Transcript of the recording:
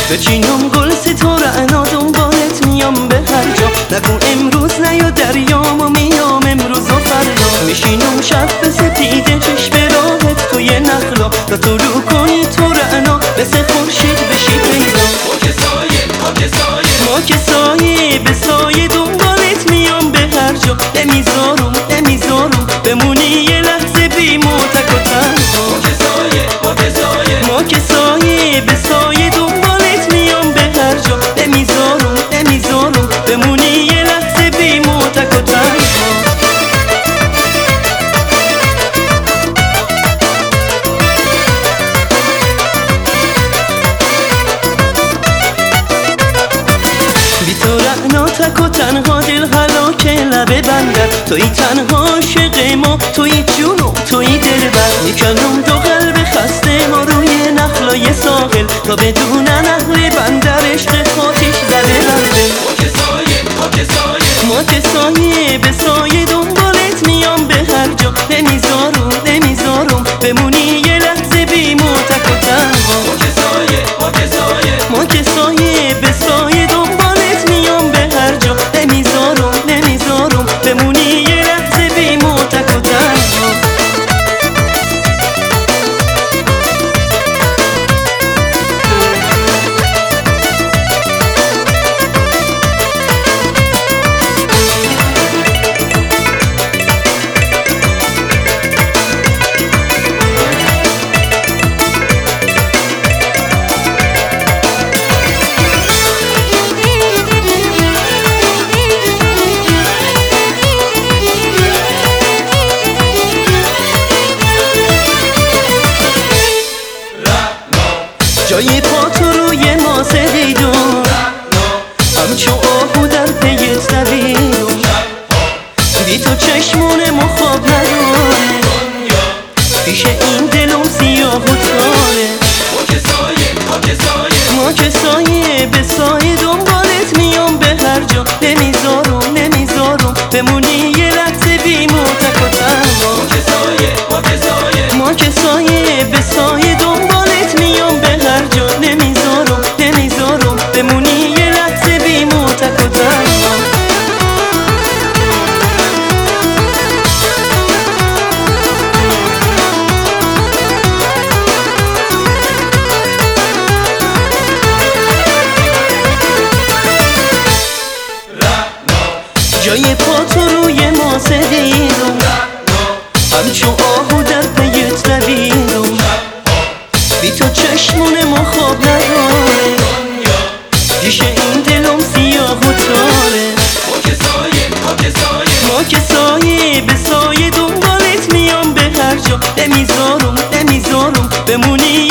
بچینم گل ستاره دنبالت میام به هر جا، نگو امروز نیا دریام میام امروز و فردا. میشینم شب به سپیده چشم راهت توی نخلا، تا طلوع کنی تو رعنا مثل خورشید بشی پیدا. ما که سایه به سایه دنبالت میام به هر جا، نمیذارم بمونی یه لحظه بی موتک و تنها. ما که سایه به سایه دنبالت میام به هر جا، نمیذارم بمونی یه لحظه بی موتک و تنها. بی تو رعنا تک و تنها دل هلاک لبه بندر، توی تنها عاشق ما، توی جون و توی دلبر. میکنم دو قلب خسته ما روی نخلای ساحل، تا بدونن اهل بندر عشق خاطیش زده برده. ما که سایه به سایه دنبالت میام به هر جا، نمیذارم بمونی یه لحظه بی موتک و تنها. ما که سایه به سایه دنبالت میام به هر جا، نمیذارم بمونی یه لحظه بی موتک و تنها. جای پا تو روی ماسه دیدم، همچو آهو در پیت دویدم. بی تو چشمون ما خواب نداره، پیش این دلم سیاه و تاره. ما که سایه به سایه دنبالت میام به هر جا، نمیذارم بمونی یه لحظه بی موتک و تنها. ما که سایه به سایه دنبالت میام به هر جا، نمیذارم بمونی یه لحظه بی موتک و تنها. جای پا تو روی ماسه دیدم، همچو آهو در پیت دویدم. بی تو چشمون ما خواب نداره، پیش این دلم سیاه و تاره. ما که سایه به سایه دنبالت میام به هر جا، نمیذارم بمونی